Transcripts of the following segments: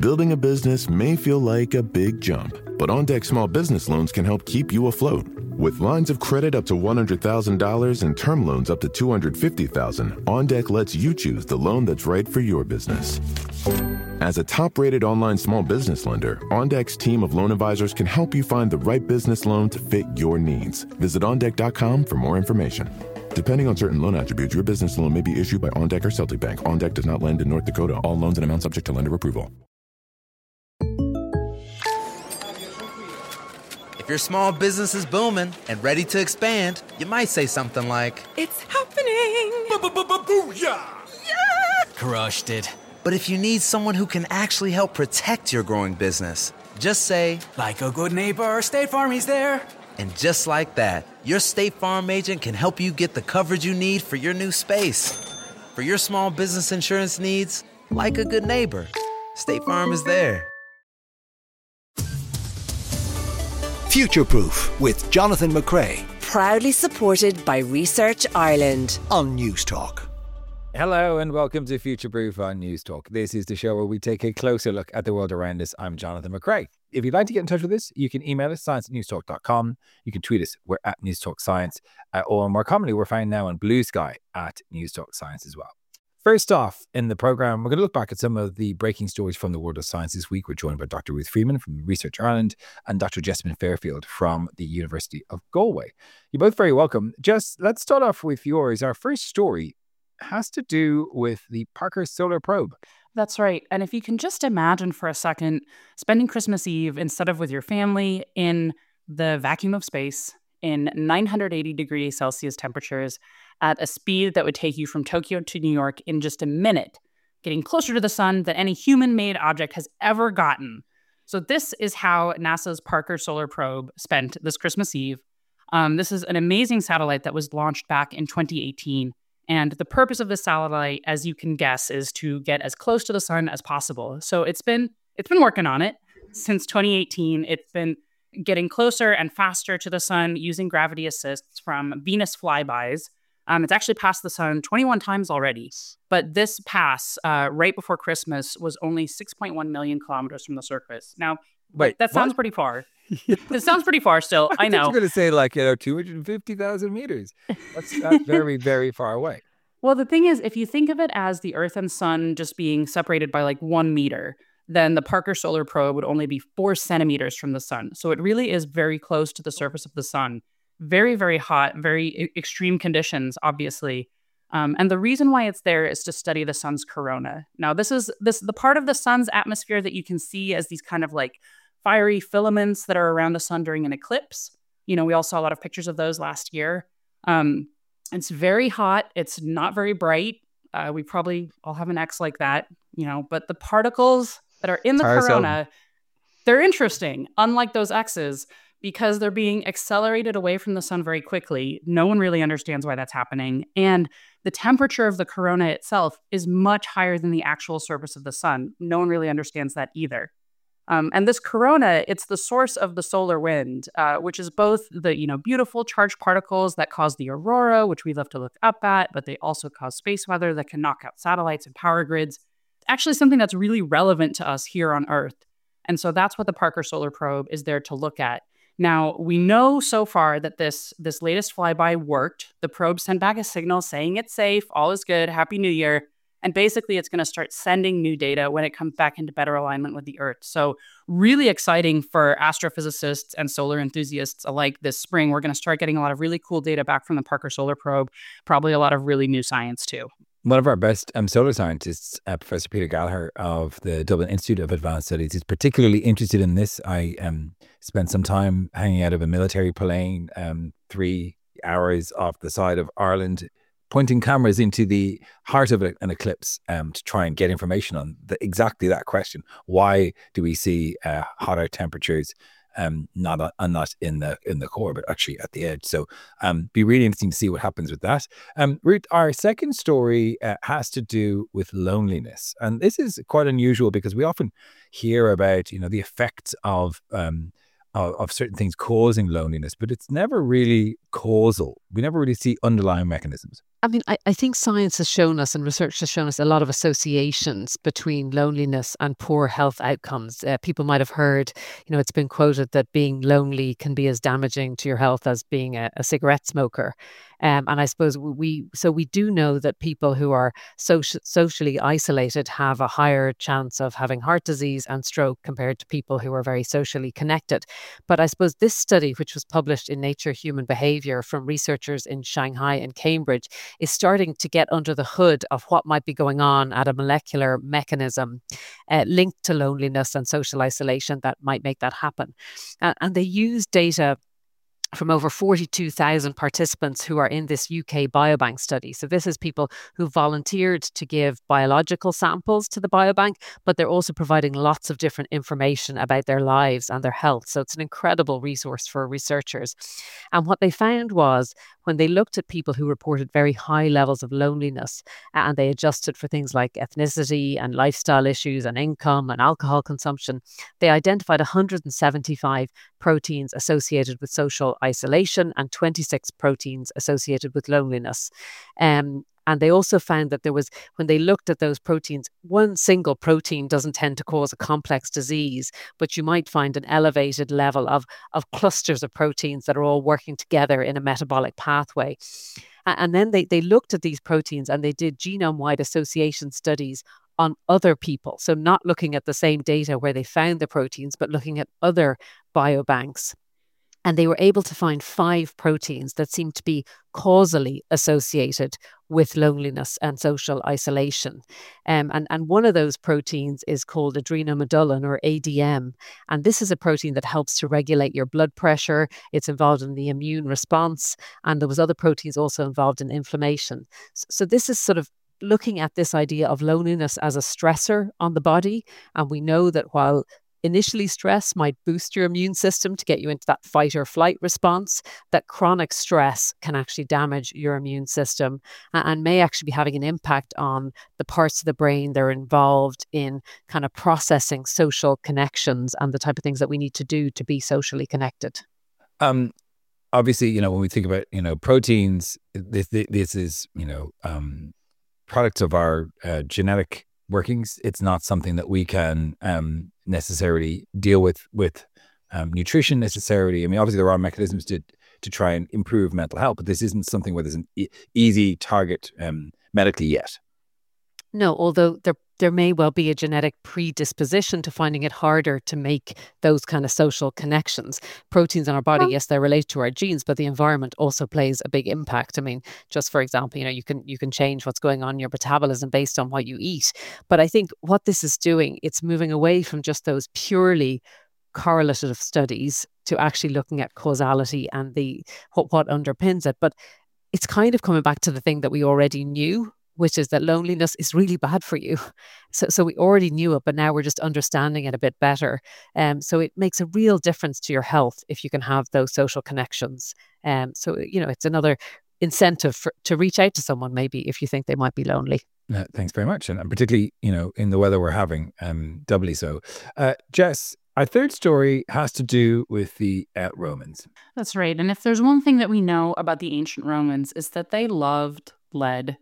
Building a business may feel like a big jump, but OnDeck Small Business Loans can help keep you afloat. With lines of credit up to $100,000 and term loans up to $250,000, OnDeck lets you choose the loan that's right for your business. As a top-rated online small business lender, OnDeck's team of loan advisors can help you find the right business loan to fit your needs. Visit OnDeck.com for more information. Depending on certain loan attributes, your business loan may be issued by OnDeck or Celtic Bank. OnDeck does not lend in North Dakota. All loans and amounts subject to lender approval. If your small business is booming and ready to expand, you might say something like, "It's happening! Booyah! Yeah! Crushed it." But if you need someone who can actually help protect your growing business, just say, "Like a good neighbor, State Farm is there." And just like that, your State Farm agent can help you get the coverage you need for your new space. For your small business insurance needs, like a good neighbor, State Farm is there. Future Proof with Jonathan McCrea Proudly supported by Research Ireland on News Talk. Hello and welcome to Future Proof on News Talk. This is the show where we take a closer look at the world around us. I'm Jonathan McCrea. If you'd like to get in touch with us, you can email us, science@newstalk.com. You can tweet us, we're at News Talk Science. Or more commonly, we're found now on Blue Sky at News Talk Science as well. First off, in the programme, we're going to look back at some of the breaking stories from the world of science this week. We're joined by Dr. Ruth Freeman from Research Ireland and Dr. Jessamine Fairfield from the University of Galway. You're both very welcome. Just let's start off with yours. Our first story has to do with the Parker Solar Probe. That's right. And if you can just imagine for a second spending Christmas Eve instead of with your family in the vacuum of space in 980 degrees Celsius temperatures at a speed that would take you from Tokyo to New York in just a minute, getting closer to the sun than any human-made object has ever gotten. So this is how NASA's Parker Solar Probe spent this Christmas Eve. This is an amazing satellite that was launched back in 2018. And the purpose of this satellite, as you can guess, is to get as close to the sun as possible. So it's been working on it since 2018. It's been getting closer and faster to the sun using gravity assists from Venus flybys. It's actually passed the sun 21 times already. But this pass, right before Christmas, was only 6.1 million kilometers from the surface. Now, Wait, that sounds pretty far. It sounds pretty far still. I know. I was going to say 250,000 meters. That's very, very far away. Well, the thing is, if you think of it as the Earth and Sun just being separated by 1 meter, then the Parker Solar Probe would only be 4 centimeters from the sun. So it really is very close to the surface of the sun. Very, very hot, very extreme conditions, obviously. And the reason why it's there is to study the sun's corona. Now, this is the part of the sun's atmosphere that you can see as these kind of fiery filaments that are around the sun during an eclipse. We all saw a lot of pictures of those last year. It's very hot. It's not very bright. We probably all have an ex like that, but the particles that are in the corona, they're interesting, unlike those X's, because they're being accelerated away from the sun very quickly. No one really understands why that's happening. And the temperature of the corona itself is much higher than the actual surface of the sun. No one really understands that either. And this corona, it's the source of the solar wind, which is both the beautiful charged particles that cause the aurora, which we love to look up at, but they also cause space weather that can knock out satellites and power grids. It's actually something that's really relevant to us here on Earth. And so that's what the Parker Solar Probe is there to look at. Now, we know so far that this latest flyby worked. The probe sent back a signal saying it's safe, all is good, Happy New Year. And basically, it's going to start sending new data when it comes back into better alignment with the Earth. So really exciting for astrophysicists and solar enthusiasts alike this spring. We're going to start getting a lot of really cool data back from the Parker Solar Probe, probably a lot of really new science too. One of our best solar scientists, Professor Peter Gallagher of the Dublin Institute of Advanced Studies, is particularly interested in this. I spent some time hanging out of a military plane 3 hours off the side of Ireland, pointing cameras into the heart of an eclipse to try and get information on exactly that question. Why do we see hotter temperatures not in the core, but actually at the edge? So be really interesting to see what happens with that. Ruth, our second story has to do with loneliness. And this is quite unusual because we often hear about, the effects of certain things causing loneliness, but it's never really causal. We never really see underlying mechanisms. I mean, I think science has shown us and research has shown us a lot of associations between loneliness and poor health outcomes. People might have heard, it's been quoted that being lonely can be as damaging to your health as being a cigarette smoker. And I suppose we do know that people who are socially isolated have a higher chance of having heart disease and stroke compared to people who are very socially connected. But I suppose this study, which was published in Nature Human Behavior from researchers in Shanghai and Cambridge, is starting to get under the hood of what might be going on at a molecular mechanism linked to loneliness and social isolation that might make that happen. And they use data from over 42,000 participants who are in this UK biobank study. So this is people who volunteered to give biological samples to the biobank, but they're also providing lots of different information about their lives and their health. So it's an incredible resource for researchers. And what they found was when they looked at people who reported very high levels of loneliness and they adjusted for things like ethnicity and lifestyle issues and income and alcohol consumption, they identified 175 proteins associated with social isolation and 26 proteins associated with loneliness. And they also found that when they looked at those proteins, one single protein doesn't tend to cause a complex disease, but you might find an elevated level of clusters of proteins that are all working together in a metabolic pathway. And then they looked at these proteins and they did genome-wide association studies on other people. So not looking at the same data where they found the proteins, but looking at other biobanks. And they were able to find 5 proteins that seemed to be causally associated with loneliness and social isolation. And one of those proteins is called adrenomedullin, or ADM. And this is a protein that helps to regulate your blood pressure. It's involved in the immune response. And there was other proteins also involved in inflammation. So this is sort of looking at this idea of loneliness as a stressor on the body. And we know that while initially stress might boost your immune system to get you into that fight or flight response, that chronic stress can actually damage your immune system and may actually be having an impact on the parts of the brain that are involved in kind of processing social connections and the type of things that we need to do to be socially connected. Obviously, when we think about, proteins, this is, products of our genetic workings. It's not something that we can necessarily deal with nutrition necessarily. I mean, obviously there are mechanisms to try and improve mental health, but this isn't something where there's an easy target medically yet. No, although there may well be a genetic predisposition to finding it harder to make those kind of social connections. Proteins in our body, yes, they're related to our genes, but the environment also plays a big impact. I mean, just for example, you can change what's going on in your metabolism based on what you eat. But I think what this is doing, it's moving away from just those purely correlative studies to actually looking at causality and what underpins it. But it's kind of coming back to the thing that we already knew, which is that loneliness is really bad for you. So we already knew it, but now we're just understanding it a bit better. So it makes a real difference to your health if you can have those social connections. So, it's another incentive to reach out to someone maybe if you think they might be lonely. Thanks very much. And particularly, in the weather we're having, doubly so. Jess, our third story has to do with the Romans. That's right. And if there's one thing that we know about the ancient Romans is that they loved lead.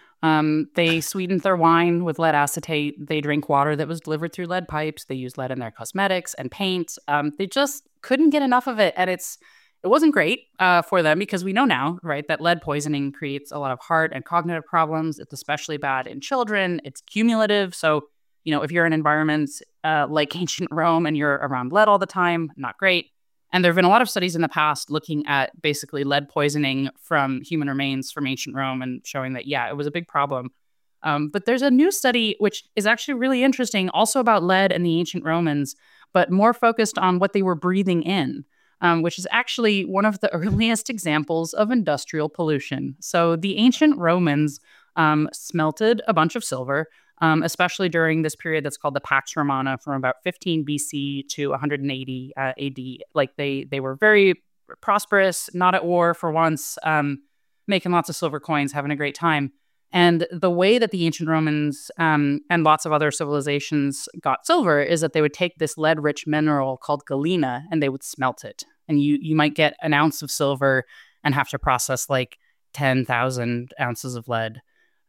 They sweetened their wine with lead acetate. They drank water that was delivered through lead pipes. They used lead in their cosmetics and paint. They just couldn't get enough of it. And it wasn't great for them because we know now, right, that lead poisoning creates a lot of heart and cognitive problems. It's especially bad in children. It's cumulative. So, if you're in environments like ancient Rome and you're around lead all the time, not great. And there have been a lot of studies in the past looking at basically lead poisoning from human remains from ancient Rome and showing that, yeah, it was a big problem. But there's a new study, which is actually really interesting, also about lead and the ancient Romans, but more focused on what they were breathing in, which is actually one of the earliest examples of industrial pollution. So the ancient Romans smelted a bunch of silver, especially during this period that's called the Pax Romana from about 15 BC to 180 AD. Like they were very prosperous, not at war for once, making lots of silver coins, having a great time. And the way that the ancient Romans and lots of other civilizations got silver is that they would take this lead-rich mineral called galena and they would smelt it. And you might get an ounce of silver and have to process like 10,000 ounces of lead.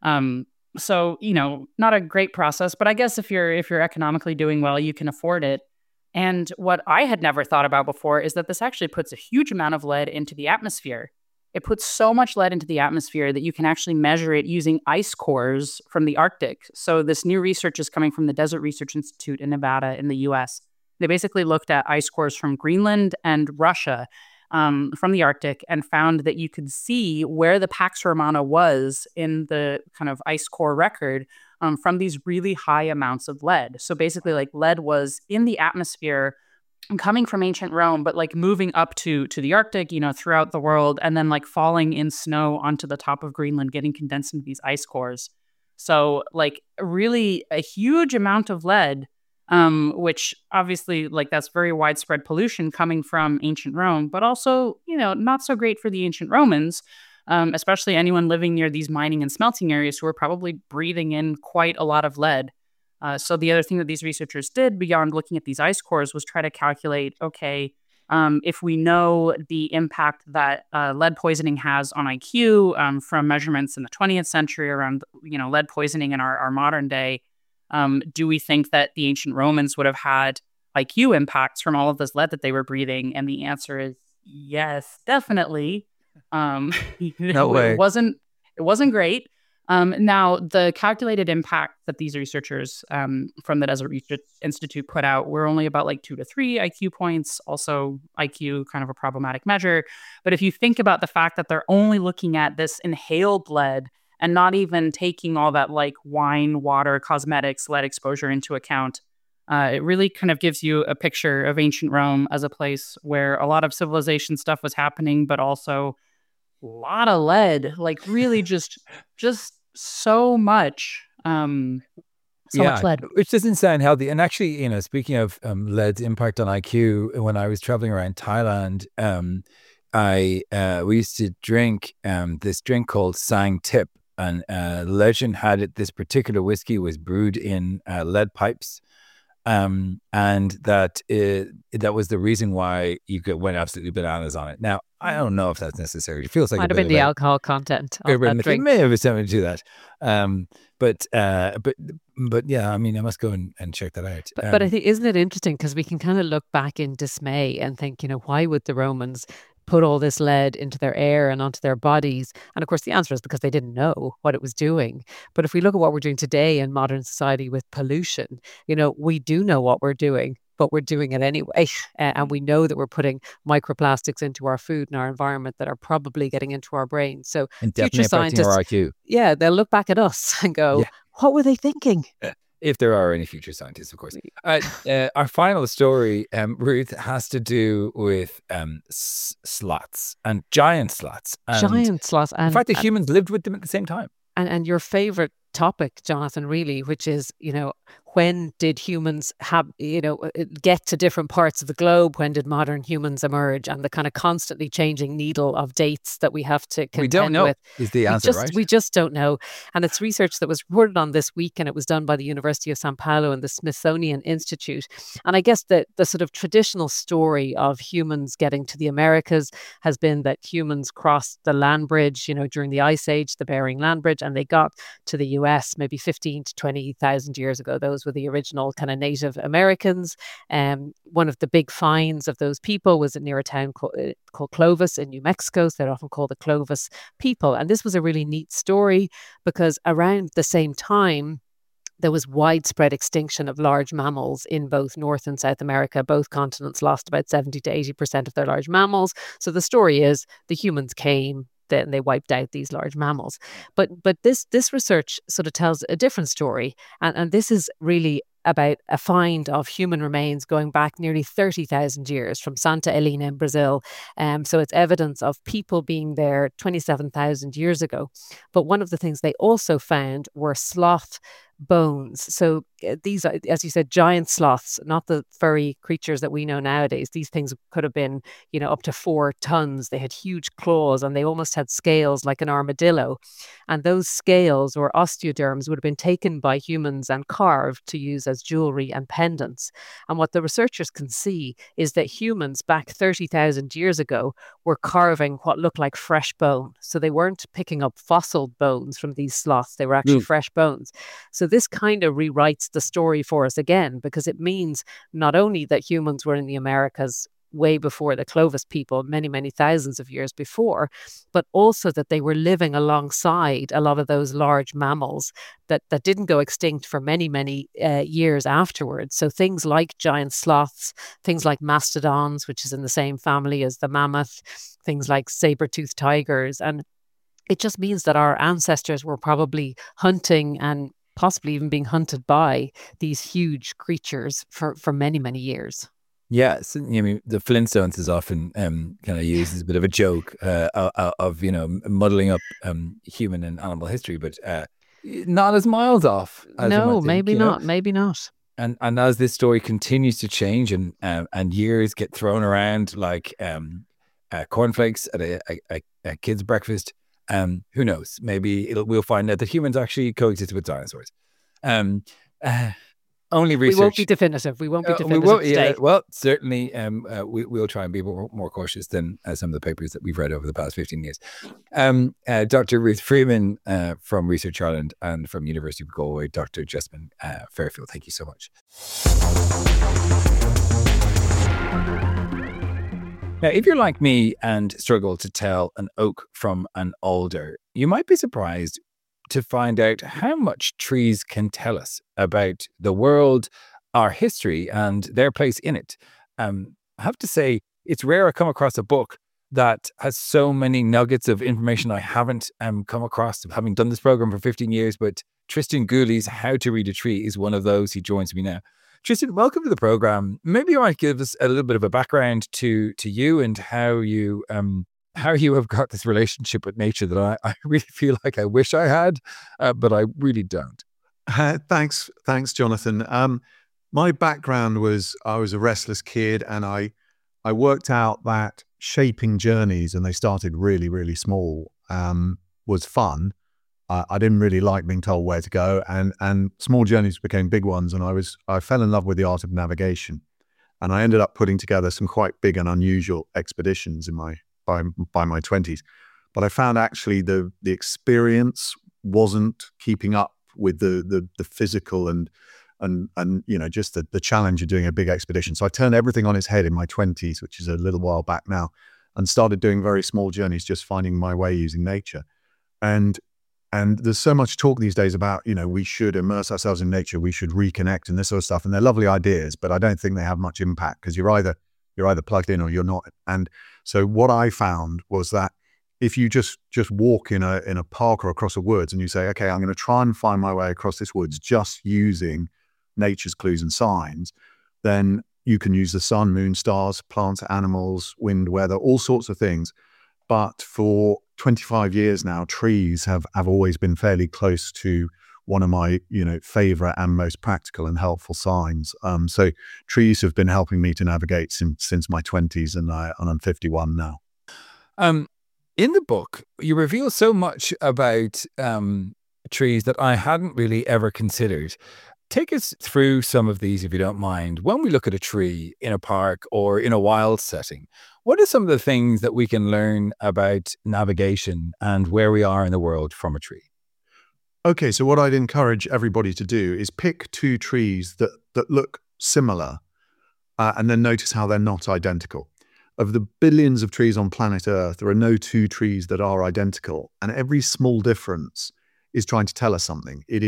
So, not a great process, but I guess if you're economically doing well, you can afford it. And what I had never thought about before is that this actually puts a huge amount of lead into the atmosphere. It puts so much lead into the atmosphere that you can actually measure it using ice cores from the Arctic. So this new research is coming from the Desert Research Institute in Nevada in the US. They basically looked at ice cores from Greenland and Russia, from the Arctic, and found that you could see where the Pax Romana was in the kind of ice core record from these really high amounts of lead. So basically, like, lead was in the atmosphere coming from ancient Rome, but like moving up to the Arctic, throughout the world, and then like falling in snow onto the top of Greenland, getting condensed into these ice cores. So like really a huge amount of lead, which obviously, like, that's very widespread pollution coming from ancient Rome, but also, not so great for the ancient Romans, especially anyone living near these mining and smelting areas who are probably breathing in quite a lot of lead. So the other thing that these researchers did beyond looking at these ice cores was try to calculate, okay, if we know the impact that lead poisoning has on IQ from measurements in the 20th century around, lead poisoning in our modern day, do we think that the ancient Romans would have had IQ impacts from all of this lead that they were breathing? And the answer is yes, definitely. No way. It wasn't great. Now, the calculated impact that these researchers from the Desert Research Institute put out were only about like 2 to 3 IQ points. Also, IQ, kind of a problematic measure. But if you think about the fact that they're only looking at this inhaled lead and not even taking all that like wine, water, cosmetics, lead exposure into account, it really kind of gives you a picture of ancient Rome as a place where a lot of civilization stuff was happening, but also a lot of lead, like really just so much. Much lead. Which doesn't sound healthy. And actually, speaking of lead's impact on IQ, when I was traveling around Thailand, we used to drink this drink called Sang Tip, and legend had it this particular whiskey was brewed in lead pipes, and that was the reason why you went absolutely bananas on it. Now, I don't know if that's necessary. It feels like might have been the alcohol content of that drink. It may have something to do that. But yeah, I mean, I must go and check that out. But I think, isn't it interesting, because we can kind of look back in dismay and think, why would the Romans put all this lead into their air and onto their bodies? And of course, the answer is because they didn't know what it was doing. But if we look at what we're doing today in modern society with pollution, we do know what we're doing, but we're doing it anyway. And we know that we're putting microplastics into our food and our environment that are probably getting into our brains. So and definitely affecting our IQ. Yeah, they'll look back at us and go, what were they thinking? If there are any future scientists, of course. Our final story, Ruth, has to do with sloths and giant sloths. Giant sloths. And the fact that humans lived with them at the same time. And your favorite topic, Jonathan, really, which is, when did humans get to different parts of the globe? When did modern humans emerge? And the kind of constantly changing needle of dates that we have to contend with. We don't know is the answer, right? We just don't know. And it's research that was reported on this week, and it was done by the University of Sao Paulo and the Smithsonian Institute. And I guess the sort of traditional story of humans getting to the Americas has been that humans crossed the land bridge, during the Ice Age, the Bering Land Bridge, and they got to the US maybe 15 to 20,000 years ago. Those were the original kind of Native Americans. One of the big finds of those people was near a town called Clovis in New Mexico. So they're often called the Clovis people. And this was a really neat story because around the same time, there was widespread extinction of large mammals in both North and South America. Both continents lost about 70 to 80% of their large mammals. So the story is the humans came, then they wiped out these large mammals. But this research sort of tells a different story. And this is really about a find of human remains going back nearly 30,000 years from Santa Helena in Brazil. So it's evidence of people being there 27,000 years ago. But one of the things they also found were sloth bones. So these are, as you said, giant sloths, not the furry creatures that we know nowadays. These things could have been, up to 4 tons. They had huge claws and they almost had scales like an armadillo. And those scales or osteoderms would have been taken by humans and carved to use as jewelry and pendants. And what the researchers can see is that humans back 30,000 years ago were carving what looked like fresh bone. So they weren't picking up fossil bones from these sloths, they were actually fresh bones. So this kind of rewrites the story for us again, because it means not only that humans were in the Americas way before the Clovis people, many, many thousands of years before, but also that they were living alongside a lot of those large mammals that didn't go extinct for many, many years afterwards. So things like giant sloths, things like mastodons, which is in the same family as the mammoth, things like saber-toothed tigers. And it just means that our ancestors were probably hunting and possibly even being hunted by these huge creatures for many, many years. Yeah, so, I mean, the Flintstones is often kind of used as a bit of a joke of muddling up human and animal history, but not as miles off. As No, think, maybe not. Maybe not. And as this story continues to change and years get thrown around like cornflakes at a kid's breakfast, who knows? Maybe we'll find out that humans actually coexist with dinosaurs. Only research. We won't be definitive. We won't be definitive today. Yeah, well, certainly we'll try and be more cautious than some of the papers that we've read over the past 15 years. Dr. Ruth Freeman from Research Ireland and from University of Galway, Dr. Jessamine Fairfield, thank you so much. Now, if you're like me and struggle to tell an oak from an alder, you might be surprised to find out how much trees can tell us about the world, our history, and their place in it. I have to say, it's rare I come across a book that has so many nuggets of information I haven't come across, having done this program for 15 years, but Tristan Gooley's How to Read a Tree is one of those. He joins me now. Tristan, welcome to the program. Maybe you might give us a little bit of a background to you and how you have got this relationship with nature that I really feel like I wish I had, but I really don't. Thanks, Jonathan. My background was I was a restless kid, and I worked out that shaping journeys, and they started really, really small, was fun. I didn't really like being told where to go, and small journeys became big ones, and I fell in love with the art of navigation, and I ended up putting together some quite big and unusual expeditions by my 20s. But I found actually the experience wasn't keeping up with the physical and just the challenge of doing a big expedition. So I turned everything on its head in my 20s, which is a little while back now, and started doing very small journeys, just finding my way using nature. And there's so much talk these days about, we should immerse ourselves in nature, we should reconnect and this sort of stuff. And they're lovely ideas, but I don't think they have much impact because you're either plugged in or you're not. And so what I found was that if you just walk in a park or across the woods and you say, okay, I'm going to try and find my way across this woods just using nature's clues and signs, then you can use the sun, moon, stars, plants, animals, wind, weather, all sorts of things. But for 25 years now, trees have always been fairly close to one of my, favorite and most practical and helpful signs. So trees have been helping me to navigate since my 20s, and I'm 51 now. In the book, you reveal so much about trees that I hadn't really ever considered. Take us through some of these, if you don't mind. When we look at a tree in a park or in a wild setting, what are some of the things that we can learn about navigation and where we are in the world from a tree? Okay, so what I'd encourage everybody to do is pick two trees that look similar and then notice how they're not identical. Of the billions of trees on planet Earth, there are no two trees that are identical, and every small difference is trying to tell us something. It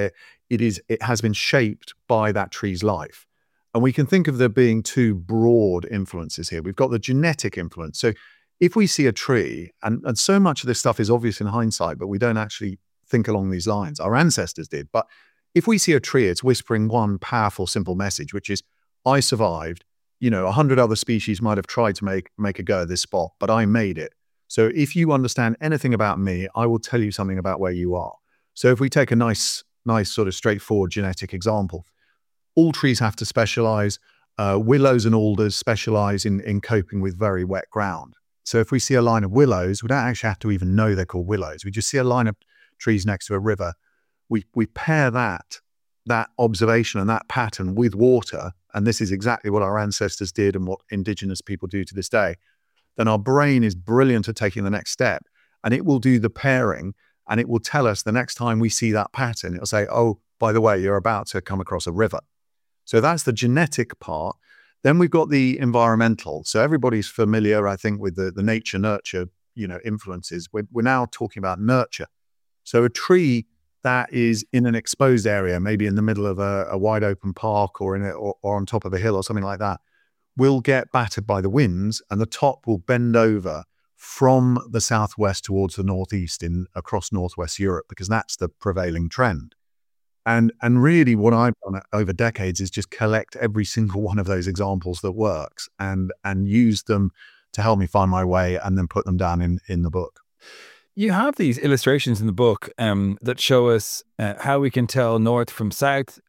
has been shaped by that tree's life. And we can think of there being two broad influences here. We've got the genetic influence. So if we see a tree, and so much of this stuff is obvious in hindsight, but we don't actually think along these lines. Our ancestors did. But if we see a tree, it's whispering one powerful, simple message, which is, I survived. 100 other species might have tried to make a go at this spot, but I made it. So if you understand anything about me, I will tell you something about where you are. So if we take a nice sort of straightforward genetic example, all trees have to specialize. Willows and alders specialize in coping with very wet ground. So if we see a line of willows, we don't actually have to even know they're called willows. We just see a line of trees next to a river. We pair that that observation and that pattern with water, and this is exactly what our ancestors did and what indigenous people do to this day, then our brain is brilliant at taking the next step, and it will do the pairing, and it will tell us the next time we see that pattern, it'll say, oh, by the way, you're about to come across a river. So that's the genetic part. Then we've got the environmental. So everybody's familiar, I think, with the nature-nurture, influences. We're now talking about nurture. So a tree that is in an exposed area, maybe in the middle of a wide open park or or on top of a hill or something like that, will get battered by the winds, and the top will bend over from the southwest towards the northeast across northwest Europe, because that's the prevailing trend. And really what I've done over decades is just collect every single one of those examples that works and use them to help me find my way, and then put them down in the book. You have these illustrations in the book that show us how we can tell north from south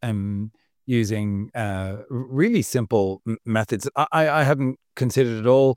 using really simple methods. I hadn't considered at all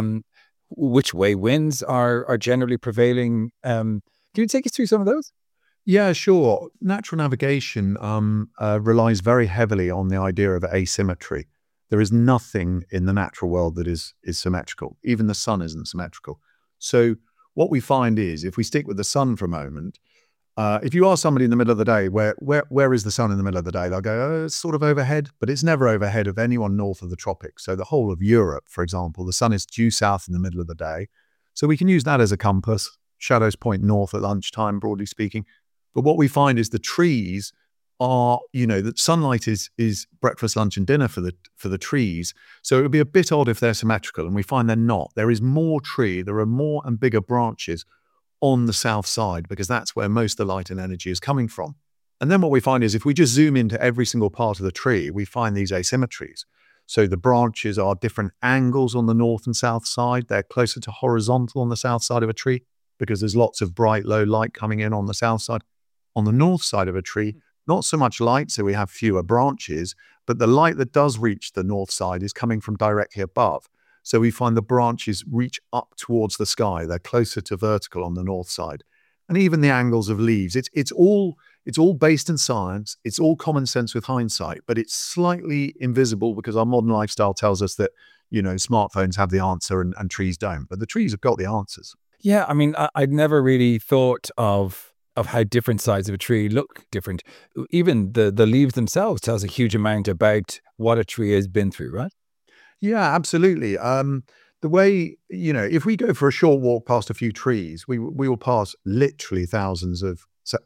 which way winds are generally prevailing. Can you take us through some of those? Yeah, sure. Natural navigation relies very heavily on the idea of asymmetry. There is nothing in the natural world that is symmetrical. Even the sun isn't symmetrical. So what we find is, if we stick with the sun for a moment, if you ask somebody in the middle of the day, where is the sun in the middle of the day? They'll go, oh, it's sort of overhead, but it's never overhead of anyone north of the tropics. So the whole of Europe, for example, the sun is due south in the middle of the day. So we can use that as a compass. Shadows point north at lunchtime, broadly speaking. But what we find is the trees are, that sunlight is breakfast, lunch, and dinner for the trees. So it would be a bit odd if they're symmetrical, and we find they're not. There is more tree, there are more and bigger branches on the south side, because that's where most of the light and energy is coming from. And then what we find is, if we just zoom into every single part of the tree, we find these asymmetries. So the branches are different angles on the north and south side. They're closer to horizontal on the south side of a tree, because there's lots of bright, low light coming in on the south side. On the north side of a tree, not so much light, so we have fewer branches, but the light that does reach the north side is coming from directly above. So we find the branches reach up towards the sky. They're closer to vertical on the north side. And even the angles of leaves, it's all based in science. It's all common sense with hindsight, but it's slightly invisible because our modern lifestyle tells us that, smartphones have the answer and trees don't. But the trees have got the answers. Yeah, I mean, I'd never really thought of how different sides of a tree look different. Even the leaves themselves tells a huge amount about what a tree has been through, right? Yeah, absolutely. The way, if we go for a short walk past a few trees, we will pass literally thousands of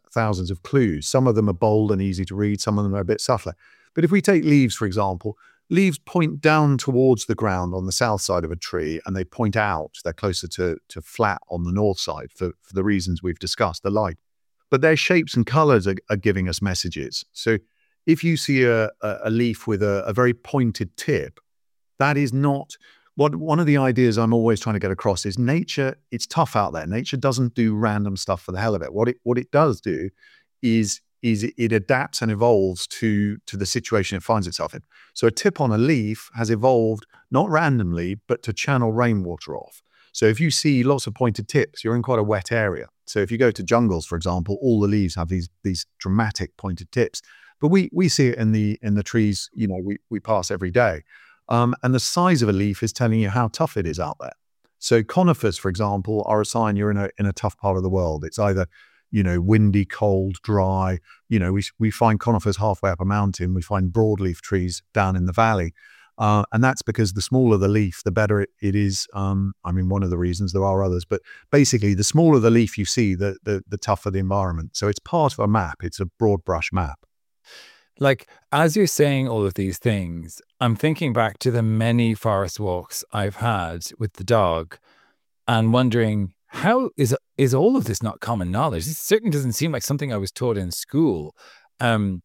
clues. Some of them are bold and easy to read. Some of them are a bit subtler. But if we take leaves, for example, leaves point down towards the ground on the south side of a tree, and they point out. They're closer to flat on the north side for the reasons we've discussed, the light. But their shapes and colors are giving us messages. So if you see a leaf with a very pointed tip, that is not one of the ideas I'm always trying to get across is nature. It's tough out there. Nature doesn't do random stuff for the hell of it. What it does do is it adapts and evolves to the situation it finds itself in. So a tip on a leaf has evolved not randomly, but to channel rainwater off. So if you see lots of pointed tips, you're in quite a wet area. So if you go to jungles, for example, all the leaves have these dramatic pointed tips. But we see it in the trees, we pass every day. And the size of a leaf is telling you how tough it is out there. So conifers, for example, are a sign you're in a tough part of the world. It's either, windy, cold, dry. We find conifers halfway up a mountain. We find broadleaf trees down in the valley. And that's because the smaller the leaf, the better it is. One of the reasons, there are others, but basically the smaller the leaf you see, the tougher the environment. So it's part of a map. It's a broad brush map. Like, as you're saying all of these things, I'm thinking back to the many forest walks I've had with the dog and wondering, how is all of this not common knowledge? This certainly doesn't seem like something I was taught in school. Am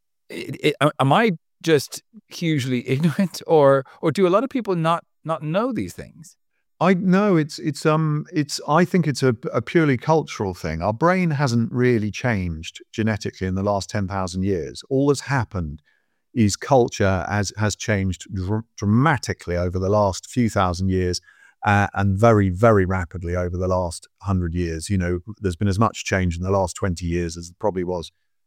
I just hugely ignorant, or do a lot of people not know these things? I know I think it's a purely cultural thing. Our brain hasn't really changed genetically in the last 10,000 years. All that's happened is culture has changed dramatically over the last few thousand years, and very, very rapidly over the last 100 years. There's been as much change in the last 20 years as there probably was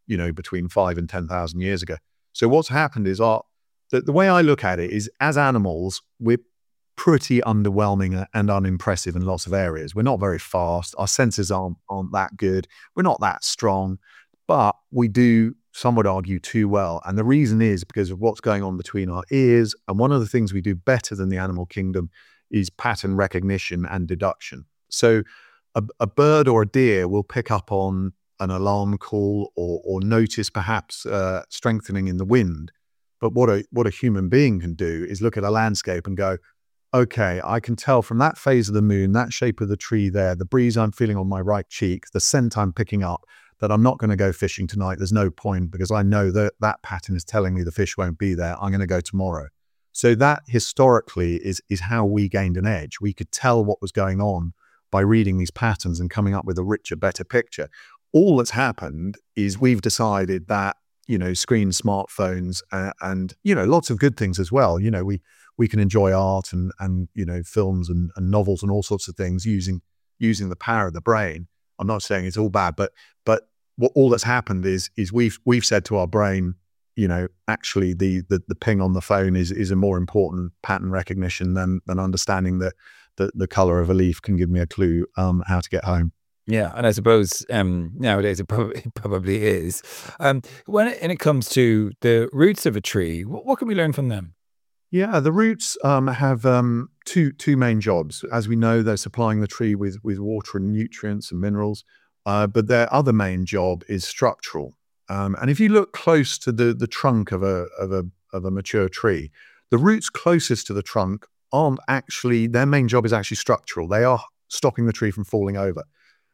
between 5 and 10,000 years ago. So what's happened is the way I look at it is, as animals, we're pretty underwhelming and unimpressive in lots of areas. We're not very fast. Our senses aren't that good. We're not that strong, but we do, some would argue, too well. And the reason is because of what's going on between our ears. And one of the things we do better than the animal kingdom is pattern recognition and deduction. So a bird or a deer will pick up on an alarm call or notice perhaps strengthening in the wind. But what a human being can do is look at a landscape and go, okay, I can tell from that phase of the moon, that shape of the tree there, the breeze I'm feeling on my right cheek, the scent I'm picking up, that I'm not going to go fishing tonight. There's no point, because I know that pattern is telling me the fish won't be there. I'm going to go tomorrow. So that historically is how we gained an edge. We could tell what was going on by reading these patterns and coming up with a richer, better picture. All that's happened is we've decided that, screens, smartphones, and lots of good things as well. We can enjoy art and films and novels and all sorts of things using the power of the brain. I'm not saying it's all bad, but what all that's happened is we've said to our brain, actually the ping on the phone is a more important pattern recognition than understanding that the color of a leaf can give me a clue how to get home. Yeah, and I suppose nowadays it probably is. When it comes to the roots of a tree, what can we learn from them? Yeah, the roots have two main jobs. As we know, they're supplying the tree with water and nutrients and minerals, but their other main job is structural. And if you look close to the trunk of a mature tree, the roots closest to the trunk aren't actually, their main job is actually structural. They are stopping the tree from falling over.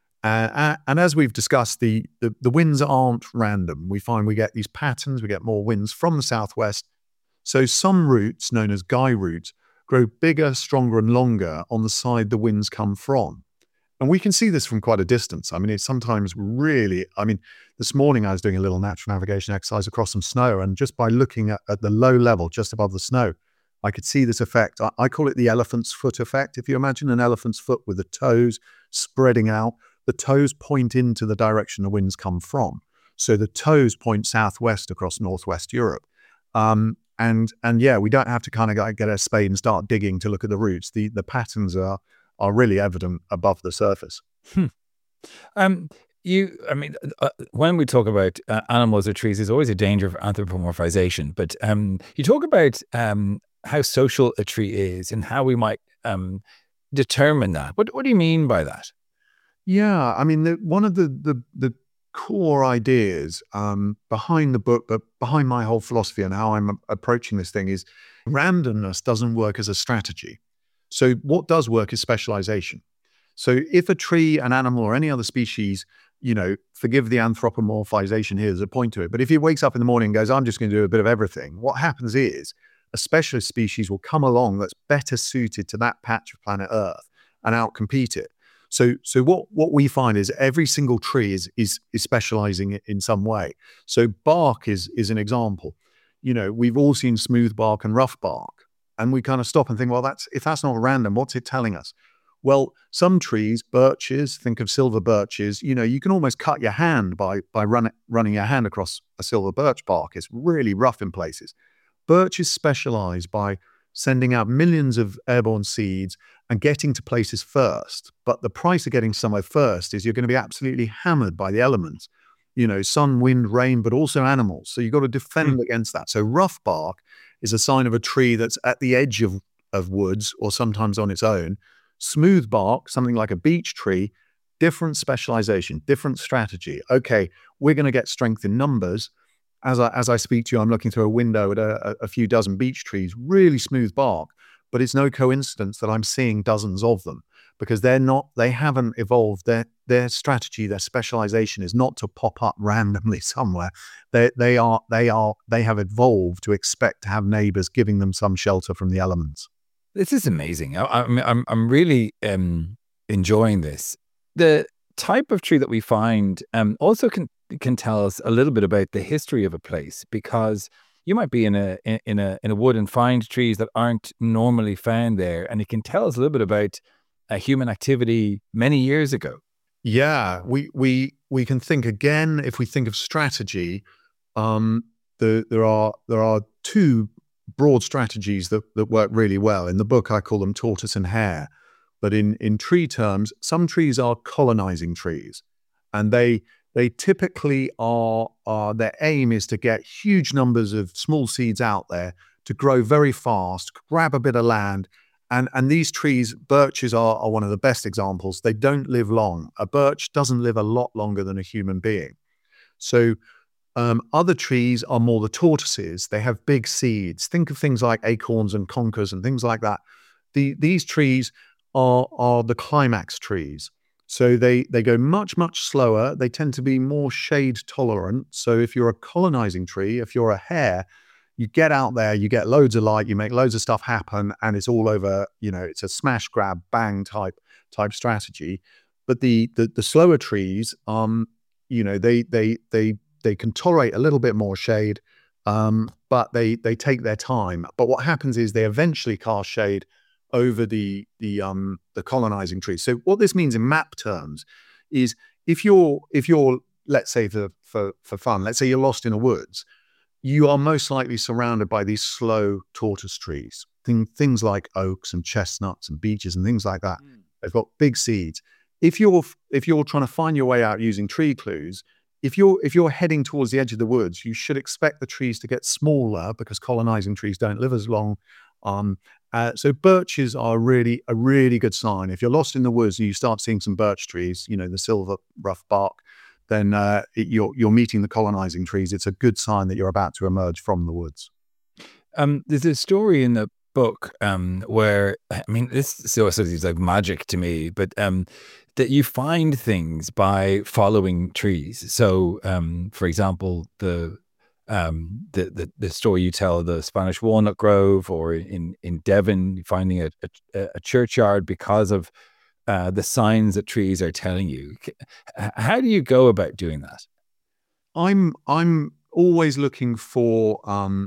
And as we've discussed, the winds aren't random. We find we get these patterns, we get more winds from the southwest. So some roots, known as guy roots, grow bigger, stronger, and longer on the side the winds come from. And we can see this from quite a distance. I mean, it's sometimes really, this morning I was doing a little natural navigation exercise across some snow, and just by looking at the low level, just above the snow, I could see this effect. I call it the elephant's foot effect. If you imagine an elephant's foot with the toes spreading out, the toes point into the direction the winds come from. So the toes point southwest across northwest Europe. And yeah, we don't have to kind of get a spade and start digging to look at the roots. The patterns are really evident above the surface. When we talk about animals or trees, there's always a danger of anthropomorphization. But you talk about how social a tree is and how we might determine that. What do you mean by that? Yeah, one of the core ideas behind the book, but behind my whole philosophy and how I'm approaching this thing, is randomness doesn't work as a strategy. So what does work is specialization. So if a tree, an animal, or any other species, forgive the anthropomorphization here, there's a point to it, but if he wakes up in the morning and goes, I'm just going to do a bit of everything, what happens is a specialist species will come along that's better suited to that patch of planet Earth and outcompete it. So what we find is every single tree is specializing in some way. So bark is an example. We've all seen smooth bark and rough bark, and we kind of stop and think, well, if that's not random, what's it telling us? Well, some trees, birches, think of silver birches, you can almost cut your hand by running your hand across a silver birch bark. It's really rough in places. Birches specialize by sending out millions of airborne seeds and getting to places first. But the price of getting somewhere first is you're going to be absolutely hammered by the elements, sun, wind, rain, but also animals. So you've got to defend against that. So rough bark is a sign of a tree that's at the edge of woods, or sometimes on its own. Smooth bark, something like a beech tree, different specialization, different strategy. Okay, we're going to get strength in numbers. As I speak to you, I'm looking through a window at a few dozen beech trees, really smooth bark, but it's no coincidence that I'm seeing dozens of them, because they haven't evolved. Their strategy, their specialization is not to pop up randomly somewhere. They have evolved to expect to have neighbors giving them some shelter from the elements. This is amazing. I'm really enjoying this. The type of tree that we find also can tell us a little bit about the history of a place, because you might be in a wood and find trees that aren't normally found there, and it can tell us a little bit about human activity many years ago. Yeah, we can think again. If we think of strategy, there are two broad strategies that work really well. In the book, I call them tortoise and hare. But in tree terms, some trees are colonizing trees, and they typically are their aim is to get huge numbers of small seeds out there to grow very fast, grab a bit of land. And these trees, birches are one of the best examples. They don't live long. A birch doesn't live a lot longer than a human being. So other trees are more the tortoises. They have big seeds. Think of things like acorns and conkers and things like that. These trees are the climax trees. So they go much, much slower. They tend to be more shade tolerant. So if you're a colonizing tree, if you're a hare, you get out there, you get loads of light, you make loads of stuff happen, and it's all over. It's a smash, grab, bang type strategy. But the slower trees, they can tolerate a little bit more shade, but they take their time. But what happens is they eventually cast shade over the colonizing trees. So what this means in map terms is if you're let's say for fun, let's say you're lost in a woods, you are most likely surrounded by these slow tortoise trees, things like oaks and chestnuts and beeches and things like that. They've got big seeds. If you're trying to find your way out using tree clues, if you're heading towards the edge of the woods, you should expect the trees to get smaller because colonizing trees don't live as long. So birches are a really good sign. If you're lost in the woods and you start seeing some birch trees, the silver rough bark, then you're meeting the colonizing trees. It's a good sign that you're about to emerge from the woods. There's a story in the book where, this sort of is like magic to me, but that you find things by following trees. So, for example, the story you tell, the Spanish walnut grove, or in Devon, finding a churchyard because of the signs that trees are telling you. How do you go about doing that? I'm always looking for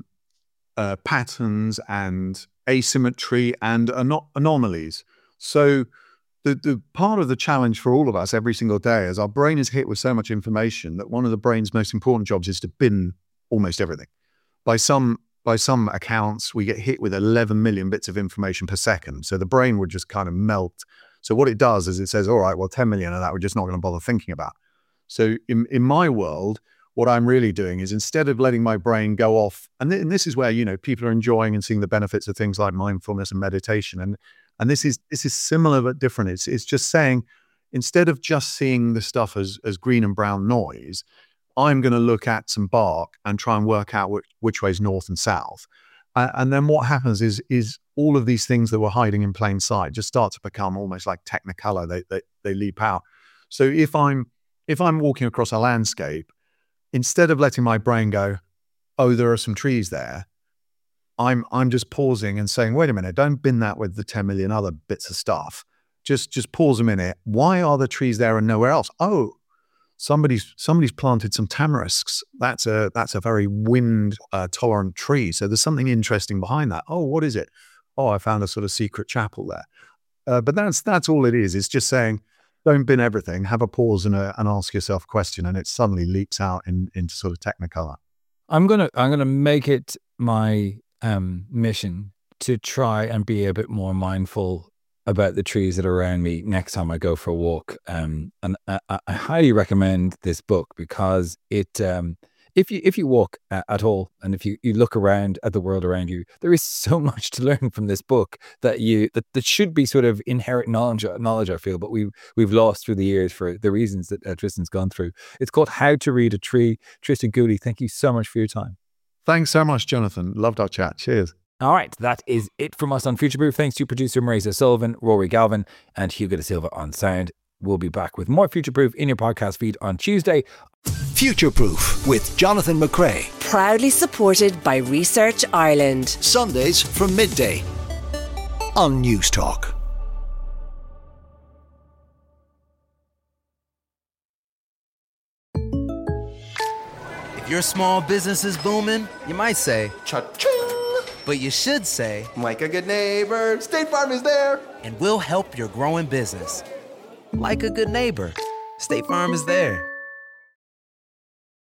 patterns and asymmetry and anomalies. So the part of the challenge for all of us every single day is our brain is hit with so much information that one of the brain's most important jobs is to bin almost everything. By some accounts, we get hit with 11 million bits of information per second. So the brain would just kind of melt. So what it does is it says, all right, well, 10 million of that we're just not going to bother thinking about. So in my world, what I'm really doing is, instead of letting my brain go off, and this is where, people are enjoying and seeing the benefits of things like mindfulness and meditation. And this is similar but different. It's just saying, instead of just seeing the stuff as green and brown noise, I'm going to look at some bark and try and work out which way is north and south. And then what happens is all of these things that were hiding in plain sight just start to become almost like Technicolor. They leap out. So if I'm walking across a landscape, instead of letting my brain go, oh, there are some trees there, I'm just pausing and saying, wait a minute, don't bin that with the 10 million other bits of stuff. Just pause a minute. Why are the trees there and nowhere else? Oh, somebody's planted some tamarisks. That's a very wind tolerant tree. So there's something interesting behind that. Oh, what is it? Oh, I found a sort of secret chapel there. But that's all it is. It's just saying, don't bin everything. Have a pause and ask yourself a question, and it suddenly leaps out into sort of Technicolor. I'm gonna make it my mission to try and be a bit more mindful about the trees that are around me next time I go for a walk. And I highly recommend this book because it, if you walk at all, and if you look around at the world around you, there is so much to learn from this book that should be sort of inherent knowledge, I feel, but we've lost through the years for the reasons that Tristan's gone through. It's called How to Read a Tree. Tristan Gooley, thank you so much for your time. Thanks so much, Jonathan. Loved our chat. Cheers. All right, that is it from us on Future Proof. Thanks to producer Marisa Sullivan, Rory Galvin, and Hugo da Silva on sound. We'll be back with more Future Proof in your podcast feed on Tuesday. Future Proof with Jonathan McCrea. Proudly supported by Research Ireland. Sundays from midday on News Talk. If your small business is booming, you might say, cha-ching. But you should say, like a good neighbor, State Farm is there. And we'll help your growing business. Like a good neighbor, State Farm is there.